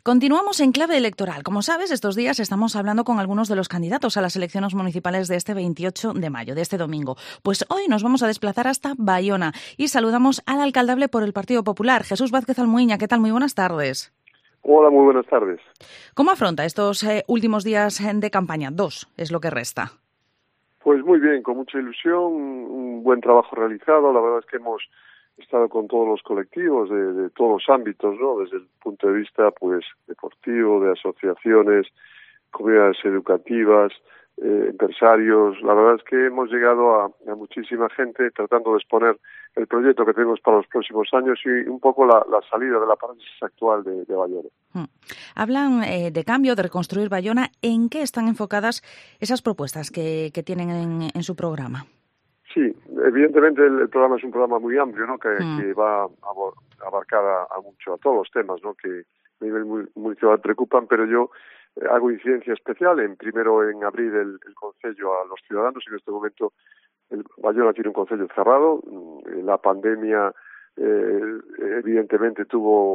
Continuamos en clave electoral. Como sabes, estos días estamos hablando con algunos de los candidatos a las elecciones municipales de este 28 de mayo, de este domingo. Pues hoy nos vamos a desplazar hasta Bayona y saludamos al alcaldable por el Partido Popular, Jesús Vázquez Almuiña. ¿Qué tal? Muy buenas tardes. Hola, muy buenas tardes. ¿Cómo afronta estos últimos días de campaña? 2 es lo que resta. Pues muy bien, con mucha ilusión, un buen trabajo realizado. La verdad es que hemos estado con todos los colectivos de todos los ámbitos, ¿no? Desde el punto de vista pues deportivo, de asociaciones, comunidades educativas, empresarios. La verdad es que hemos llegado a muchísima gente tratando de exponer el proyecto que tenemos para los próximos años y un poco la salida de la parálisis actual de Bayona. Hablan de cambio, de reconstruir Bayona. ¿En qué están enfocadas esas propuestas que tienen en su programa? Sí, evidentemente el programa es un programa muy amplio, ¿no? Que va a abarcar a todos los temas, ¿no? Que a nivel municipal preocupan, pero yo hago incidencia especial primero en abrir el concello a los ciudadanos. En este momento Bayona tiene un concello cerrado. La pandemia evidentemente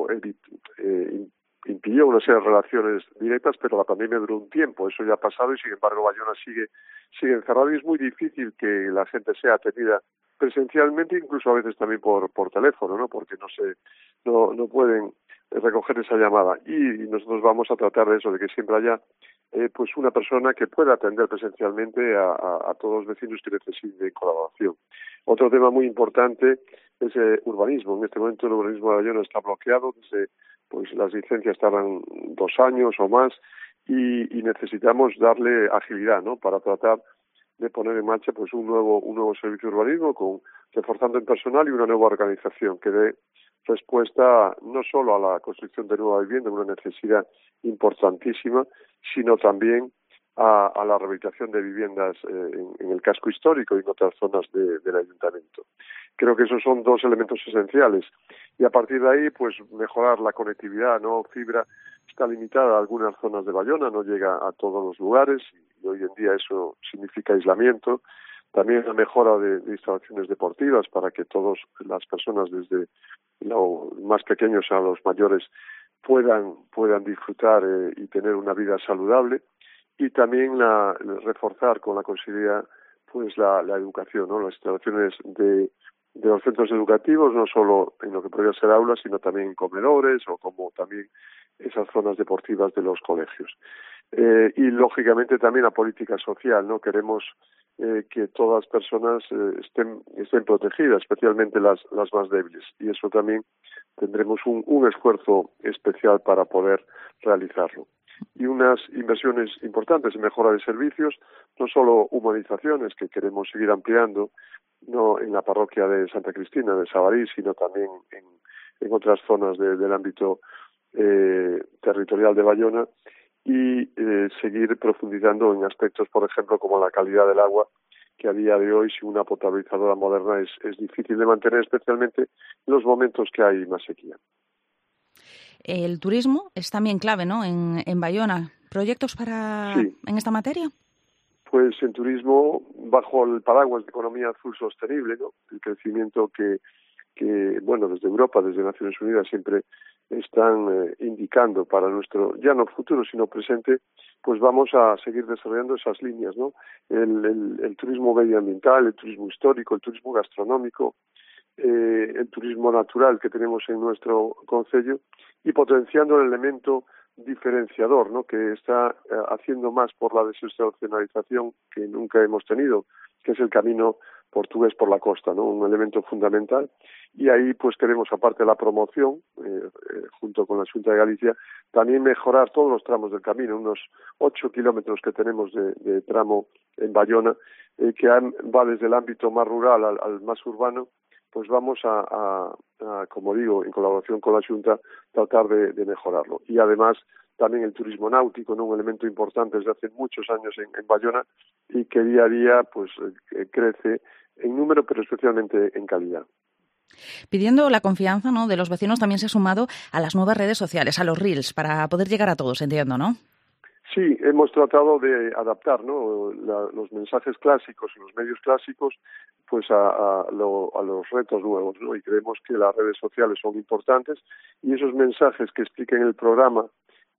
impidió una serie de relaciones directas, pero la pandemia duró un tiempo, eso ya ha pasado y sin embargo Bayona sigue encerrado y es muy difícil que la gente sea atendida presencialmente, incluso a veces también por teléfono, ¿no? Porque no pueden recoger esa llamada y nosotros vamos a tratar de eso, de que siempre haya pues una persona que pueda atender presencialmente a todos los vecinos que necesiten colaboración. Otro tema muy importante es urbanismo. En este momento el urbanismo de Bayona está bloqueado, pues las licencias tardan 2 años o más y necesitamos darle agilidad, ¿no? Para tratar de poner en marcha pues un nuevo servicio de urbanismo reforzando el personal y una nueva organización que dé respuesta no solo a la construcción de nueva vivienda, una necesidad importantísima, sino también a la rehabilitación de viviendas en el casco histórico y en otras zonas del ayuntamiento. Creo que esos son 2 elementos esenciales y a partir de ahí pues mejorar la conectividad, ¿no? Fibra está limitada a algunas zonas de Bayona, no llega a todos los lugares y hoy en día eso significa aislamiento. También la mejora de instalaciones deportivas para que todas las personas, desde los más pequeños a los mayores, puedan disfrutar y tener una vida saludable. Y también reforzar con la consejería pues la educación, ¿no? Las instalaciones de los centros educativos, no solo en lo que podría ser aulas, sino también en comedores o como también esas zonas deportivas de los colegios. Y lógicamente también la política social, ¿no? Queremos que todas las personas estén protegidas, especialmente las más débiles, y eso también tendremos un esfuerzo especial para poder realizarlo. Y unas inversiones importantes en mejora de servicios, no solo humanizaciones que queremos seguir ampliando, no en la parroquia de Santa Cristina de Sabarís, sino también en otras zonas del ámbito territorial de Bayona, y seguir profundizando en aspectos, por ejemplo, como la calidad del agua, que a día de hoy sin una potabilizadora moderna es difícil de mantener, especialmente en los momentos que hay más sequía. El turismo es también clave, ¿no? En Bayona. ¿Proyectos en esta materia? Pues en turismo, bajo el paraguas de economía azul sostenible, ¿no? El crecimiento que bueno, desde Europa, desde Naciones Unidas, siempre están indicando para nuestro, ya no futuro, sino presente, pues vamos a seguir desarrollando esas líneas, ¿no? El turismo medioambiental, el turismo histórico, el turismo gastronómico, el turismo natural que tenemos en nuestro concello y potenciando el elemento diferenciador, ¿no? Que está haciendo más por la desinstitucionalización que nunca hemos tenido, que es el camino portugués por la costa, ¿no? Un elemento fundamental. Y ahí pues queremos, aparte de la promoción, junto con la Xunta de Galicia, también mejorar todos los tramos del camino, unos 8 kilómetros que tenemos de tramo en Bayona, que va desde el ámbito más rural al más urbano. Pues vamos a, como digo, en colaboración con la Xunta, tratar de mejorarlo. Y además también el turismo náutico, ¿no? Un elemento importante desde hace muchos años en Bayona y que día a día pues crece en número, pero especialmente en calidad. Pidiendo la confianza, ¿no?, de los vecinos, también se ha sumado a las nuevas redes sociales, a los Reels, para poder llegar a todos, entiendo, ¿no? Sí, hemos tratado de adaptar, ¿no?, los mensajes clásicos y los medios clásicos pues a los retos nuevos, ¿no? Y creemos que las redes sociales son importantes y esos mensajes que expliquen el programa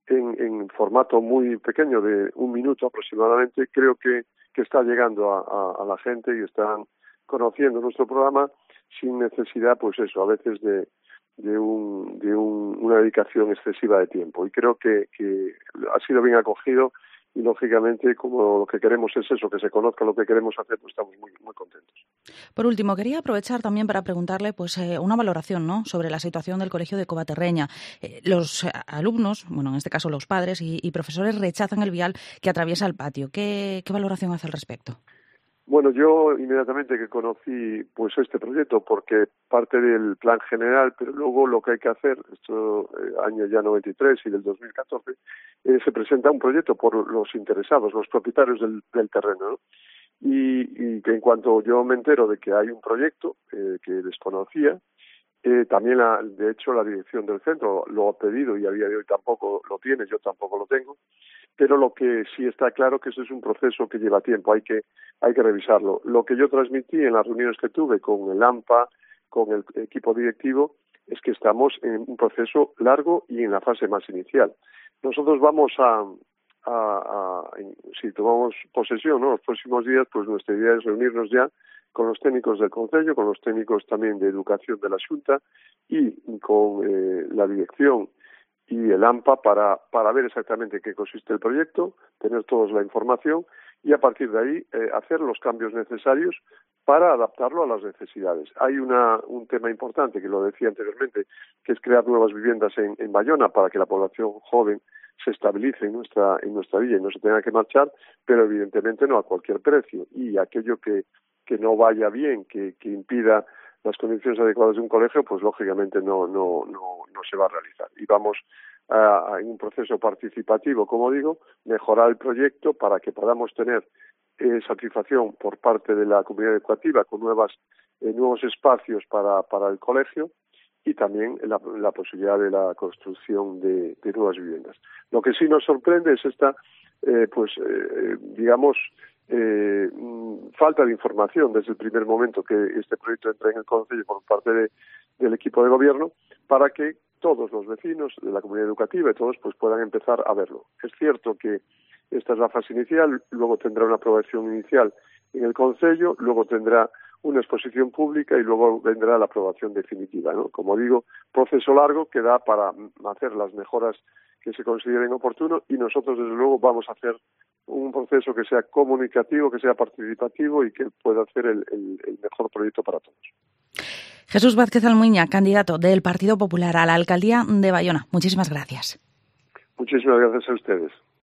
en formato muy pequeño de 1 minuto aproximadamente, creo que está llegando a la gente y están conociendo nuestro programa sin necesidad, pues eso, a veces de una dedicación excesiva de tiempo. Y creo que ha sido bien acogido y, lógicamente, como lo que queremos es eso, que se conozca lo que queremos hacer, pues estamos muy, muy contentos. Por último, quería aprovechar también para preguntarle una valoración, ¿no?, sobre la situación del Colegio de Covaterreña. Los alumnos, bueno, en este caso los padres y profesores, rechazan el vial que atraviesa el patio. ¿Qué valoración hace al respecto? Bueno, yo inmediatamente que conocí pues este proyecto, porque parte del plan general, pero luego lo que hay que hacer, esto año ya 93 y del 2014, se presenta un proyecto por los interesados, los propietarios del terreno, ¿no? Y que en cuanto yo me entero de que hay un proyecto que desconocía, también de hecho la dirección del centro lo ha pedido y a día de hoy tampoco lo tiene, yo tampoco lo tengo, pero lo que sí está claro que eso es un proceso que lleva tiempo, hay que revisarlo. Lo que yo transmití en las reuniones que tuve con el AMPA, con el equipo directivo, es que estamos en un proceso largo y en la fase más inicial. Nosotros vamos si tomamos posesión, ¿no?, los próximos días, pues nuestra idea es reunirnos ya con los técnicos del Concello, con los técnicos también de educación de la Xunta y con la dirección y el AMPA para ver exactamente en qué consiste el proyecto, tener todos la información y a partir de ahí hacer los cambios necesarios para adaptarlo a las necesidades. Hay un tema importante, que lo decía anteriormente, que es crear nuevas viviendas en Bayona para que la población joven se estabilice en nuestra villa y no se tenga que marchar, pero evidentemente no a cualquier precio. Y aquello que no vaya bien, que impida las condiciones adecuadas de un colegio, pues lógicamente no se va a realizar. Y vamos en un proceso participativo, como digo, mejorar el proyecto para que podamos tener satisfacción por parte de la comunidad educativa con nuevos espacios para el colegio y también la posibilidad de la construcción de nuevas viviendas. Lo que sí nos sorprende es esta, falta de información desde el primer momento que este proyecto entra en el Concello por parte del equipo de gobierno para que todos los vecinos de la comunidad educativa y todos pues puedan empezar a verlo. Es cierto que esta es la fase inicial, luego tendrá una aprobación inicial en el Concello, luego tendrá una exposición pública y luego vendrá la aprobación definitiva, ¿no? Como digo, proceso largo que da para hacer las mejoras que se consideren oportunos y nosotros desde luego vamos a hacer un proceso que sea comunicativo, que sea participativo y que pueda hacer el mejor proyecto para todos. Jesús Vázquez Almuiña, candidato del Partido Popular a la alcaldía de Bayona. Muchísimas gracias. Muchísimas gracias a ustedes.